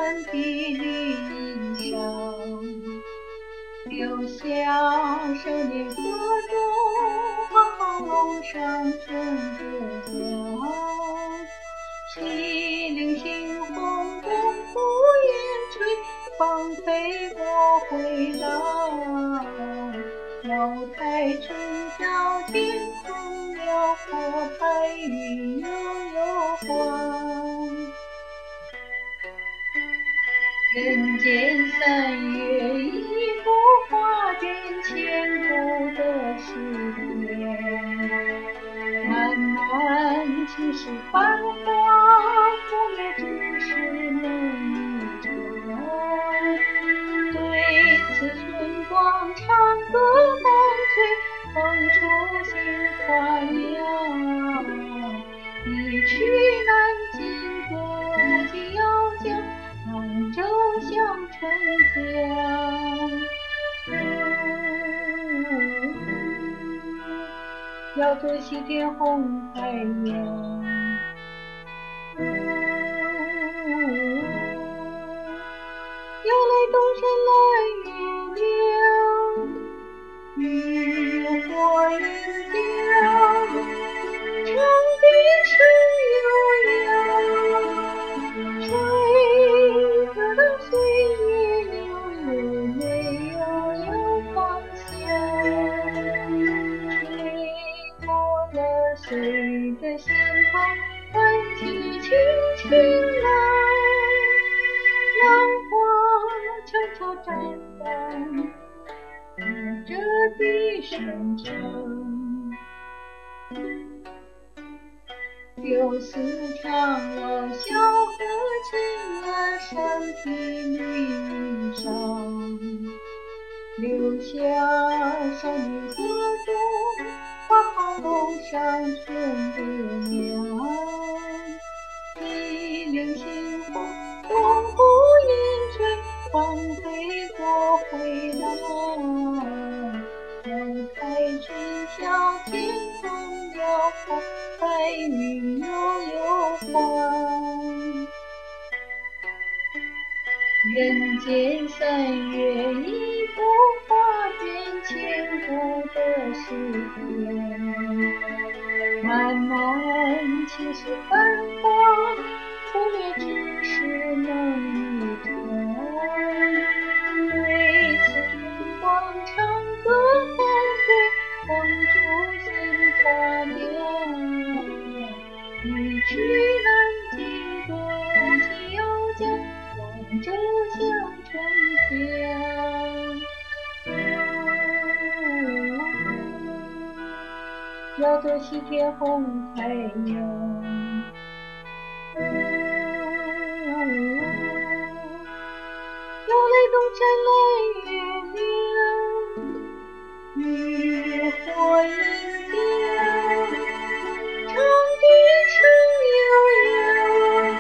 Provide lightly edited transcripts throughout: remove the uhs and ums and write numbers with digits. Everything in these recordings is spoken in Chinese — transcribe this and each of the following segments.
身披绿衣裳，留下少年河中花楼上春歌响。西岭猩红，东湖烟吹，放飞过回廊。瑶台春晓，天空辽阔，白云悠悠晃。人间三月，一幅画卷千古的诗篇。漫漫青史繁华，不灭只是梦一场。对此春光长歌风吹，风出杏花酿。一曲南京古今遥讲，杭州响春江。要做西天红太阳。要来东山来月亮，渔火映江，长笛声悠扬，吹得岁月悠悠，没有芳香，吹过了谁的心头，唤起轻轻浪，浪花悄悄绽放，和着笛声唱。柳丝长了，小河清了，山披绿衣裳，留下少年河中花楼上春歌酿。西岭猩红，东湖烟吹，放飞过回廊。瑶台春晓，天空辽阔，白云悠悠晃。人间三月，一幅画卷千古的诗篇。漫漫青史繁华，不灭只是梦一场。对此春光长歌风吹，风出杏花酿。一曲南京古今遥讲，杭州响春江。要做西天红太阳。要来东山来月亮，渔火映江，长笛声悠扬，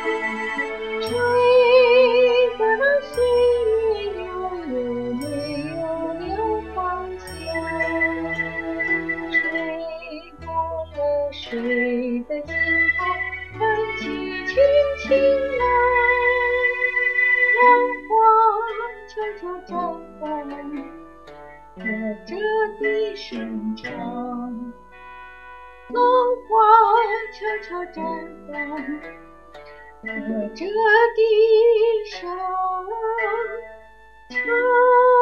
吹得那岁月悠悠，没有了芳香。吹过了谁的心头，唤起轻轻浪，浪花悄悄绽放，和着笛声唱。浪花悄悄绽放，和着笛声唱。